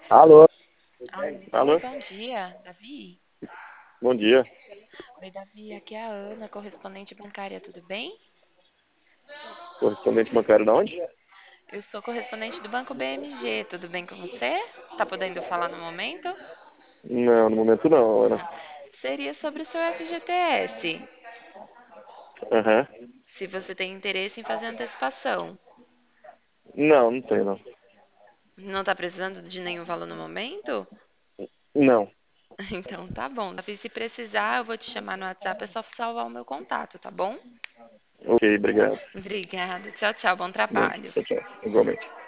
Alô? Oi, Alô? bom dia, Davi. Bom dia. Oi, Davi, aqui é a Ana, correspondente bancária, tudo bem? Correspondente bancário da onde? Eu sou correspondente do Banco BMG, tudo bem com você? Tá podendo falar no momento? Não, no momento não, Ana. Não. Seria sobre o seu FGTS, Aham. se você tem interesse em fazer antecipação. Não, não tem não. Não tá precisando de nenhum valor no momento? Não. Então tá bom, Davi, se precisar, eu vou te chamar no WhatsApp, é só salvar o meu contato, tá bom? Ok, obrigado. Obrigada, tchau, tchau, bom Bom, trabalho. tchau, tchau. Igualmente.